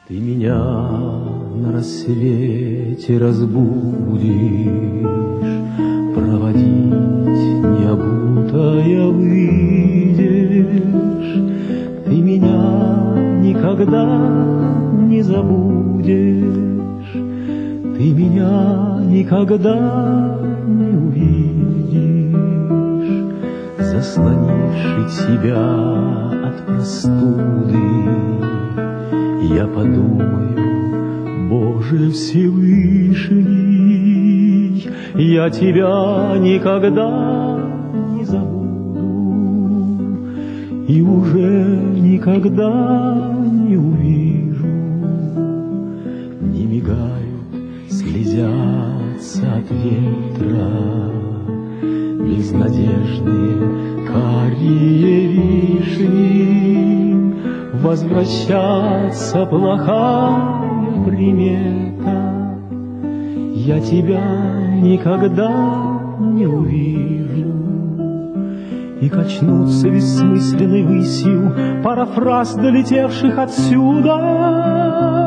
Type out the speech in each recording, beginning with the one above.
Ты меня на рассвете разбудишь, проводить необутая выйдешь. Ты меня никогда не забудешь, ты меня никогда не увидишь, заслонивший тебя от простуды. Я подумаю, Боже Всевышний, я тебя никогда не забуду и уже никогда не увижу. Не мигают, слезятся от ветра безнадежные карие вишни. Возвращаться плохая примета, я тебя никогда не увижу. И качнуться бессмысленной высью парафраз долетевших отсюда.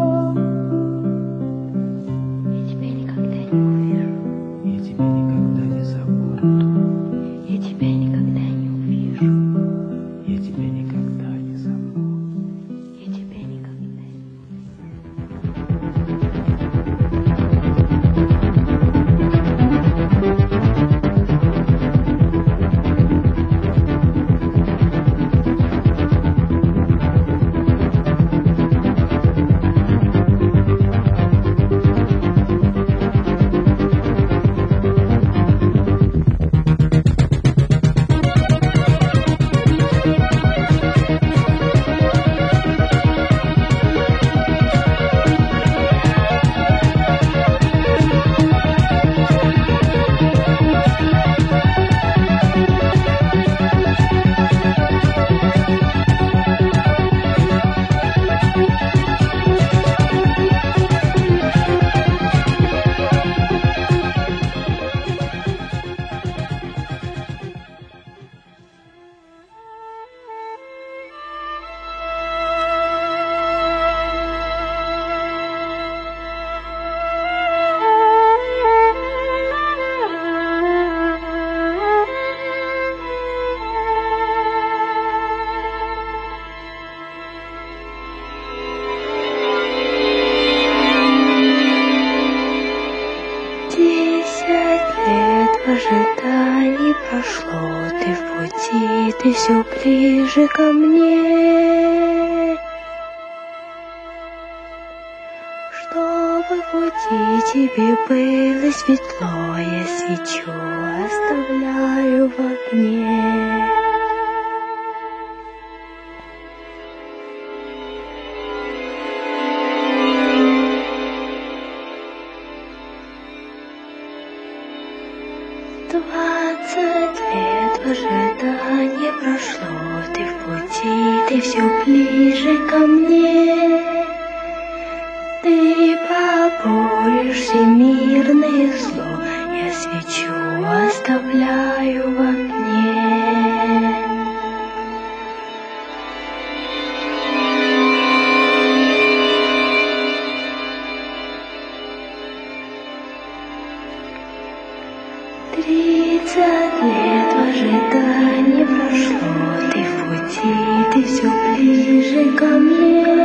Ожиданий прошло, ты в пути, ты все ближе ко мне. Чтобы в пути тебе было светло, я свечу оставляю в окне. Двадцать лет в ожидании прошло, ты в пути, ты все ближе ко мне. Ты поборешь всемирное зло, я свечу оставляю в окне. 30 лет в ожидании прошло, ты в пути, ты все ближе ко мне.